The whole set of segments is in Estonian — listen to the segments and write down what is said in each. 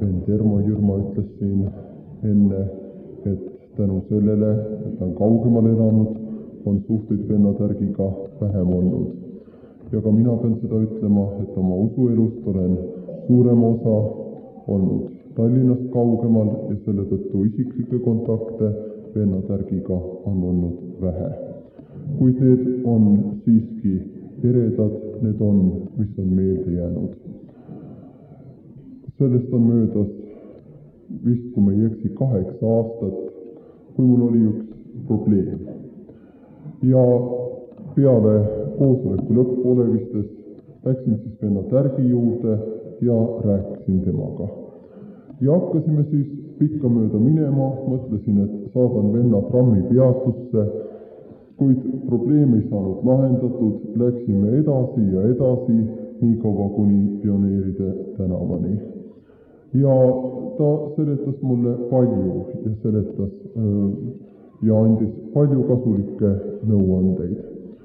vend Ermo Jürma ütles siin enne, et tänu sellele, et ta on kaugemal elanud, on suhteid venna Tärgiga vähem olnud. Ja ka mina pean seda ütlema, et oma usuelust olen suurema osa olnud Tallinnast kaugemal ja selle tõttu isiklikke kontakte venna Tärgiga on olnud vähe. Kuid need on siiski eredad, need on, mis on meelde jäänud. Sellest on möödas vist, kui ma ei eksi, 8 aastat, kui mul oli üks probleem. Ja peale koosoleku lõpppolevistes läksin siis venna Tärgi juurde ja rääkisin temaga. Ja hakkasime siis pikkamööda minema, mõtlesin, et saadan venna trammipeatusse, kuid probleem ei saanud lahendatud, läksime edasi ja edasi, nii kaua kuni Pioneeride tänavani. Ja ta seletas mulle palju ja seletas ja andis palju kasulikke nõuandeid.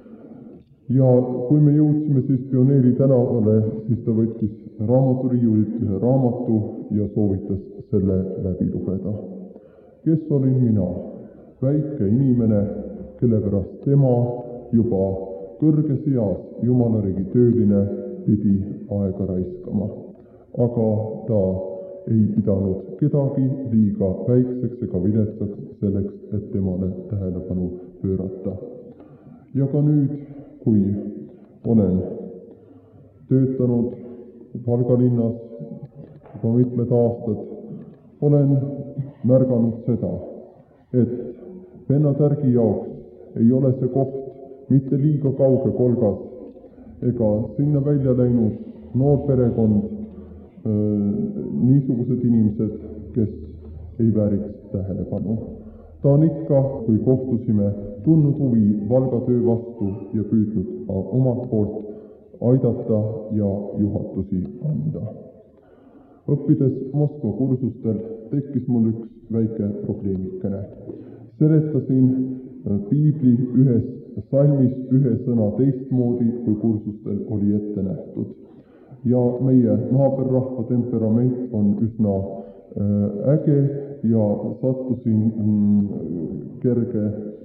Ja kui me jõudsime siis Pioneeri tänavale, siis ta võttis raamaturiiulilt ühe raamatu ja soovitas selle läbi lugeda. Kes olin mina? Väike inimene, kelle pärast tema juba kõrges eas Jumalariigi tööline pidi aega raiskama. Aga ta ei pidanud kedagi liiga väikseks ega viletsaks selleks, et temale tähelepanu pöörata. Ja ka nüüd, kui olen töötanud Valga linnas juba mitmed aastad, olen märganud seda, et venna Tärgi jaoks ei ole see koht mitte liiga kauge kolgas ega sinna välja läinud noor perekond, niisugused inimesed, kes ei vääriks tähelepanu. Ta on ikka, kui kohtusime, tundnud huvi Valga töö vastu ja püüdnud omalt poolt aidata ja juhatusi anda. Õppides Moskva kursustel tekkis mul üks väike probleemikene. Seletasin piibli ühes salmis ühe sõna teistmoodi, kui kursustel oli ette nähtud. Ja meie naaberrahva temperament on üsna äge ja sattusin kerge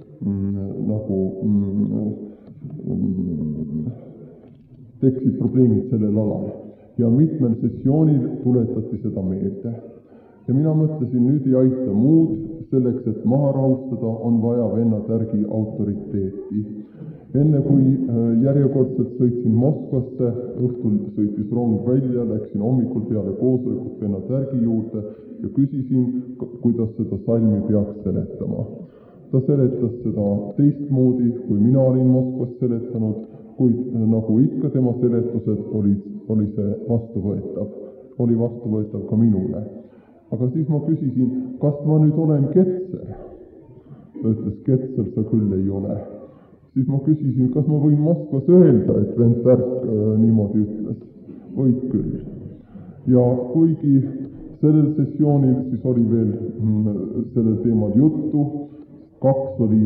tekkisid probleemid sellel alal. Ja mitmel sessioonil tuletati seda meelde. Ja mina mõtlesin, nüüd ei aita muud, selleks, et maha rahustada, on vaja venna Tärgi autoriteeti. Enne kui järjekordselt sõitsin Moskvasse, õhtul sõitis rong välja, läksin hommikul peale koosolekut venna Tärgi juurde ja küsisin, kuidas seda salmi peaks seletama. Ta seletas seda teistmoodi, kui mina olin Moskvas seletanud, kuid nagu ikka tema seletused oli see vastuvõetav. Oli vastuvõetav ka minule. Aga siis ma küsisin, kas ma nüüd olen ketser? Ta ütles, ketser sa küll ei ole. Siis ma küsisin, kas ma võin Moskvas öelda, et vend Tärk niimoodi ütles. Võid küll. Ja kuigi sellel sessioonil siis oli veel sellel teemal juttu, 2 oli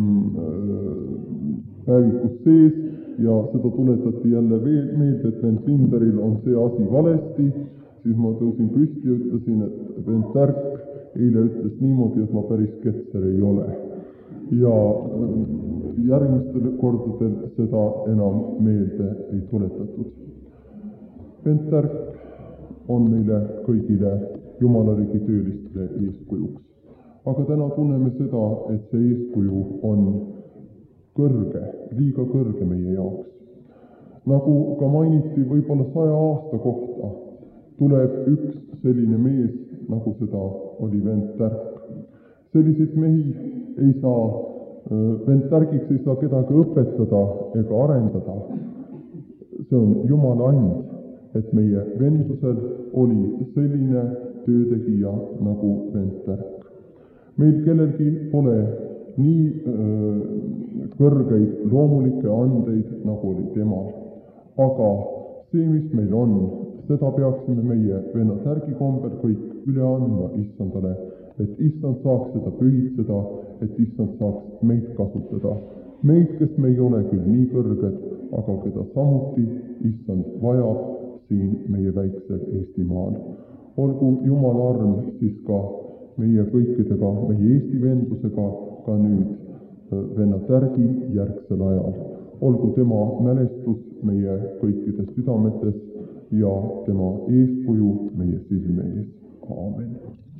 päevikus sees ja seda tuletati jälle veel meelde, et vend Linderil on see asi valesti, siis ma tõusin püsti ja ütlesin, et vend Tärk eile ütles niimoodi, et ma päris ketser ei ole. Ja järgmistel kordadel seda enam meelde ei tuletatud. Vend Tärk on meile kõigile Jumalariigi töölistele eeskujuks. Aga täna tunneme seda, et see eeskuju on kõrge, liiga kõrge meie jaoks. Nagu ka mainiti, võib-olla 100 aasta kohta tuleb üks selline mees, nagu seda oli vend Tärk. Selliseid mehi ei saa, vend Tärgiks ei saa kedagi õpetada ega arendada. See on Jumala and, et meie vendusel oli selline töötegija nagu vend Tärk. Meil kellelgi pole nii kõrgeid loomulikke andeid, nagu oli temal. Aga see, mis meil on, seda peaksime meie venna Tärgi kombel kõik üle andma Issandale, et Issand saaks seda pühitseda, et Issand saaks meid kasutada. Meid, kes me ei ole küll nii kõrged, aga keda samuti Issand vajab siin meie väiksel Eestimaal. olgu Jumala arm siis ka meie kõikidega, meie Eesti vendlusega ka nüüd venna Tärgi järgsel ajal. Olgu tema mälestus meie kõikides südametes ja tema eeskuju meie silme ees. Aamen.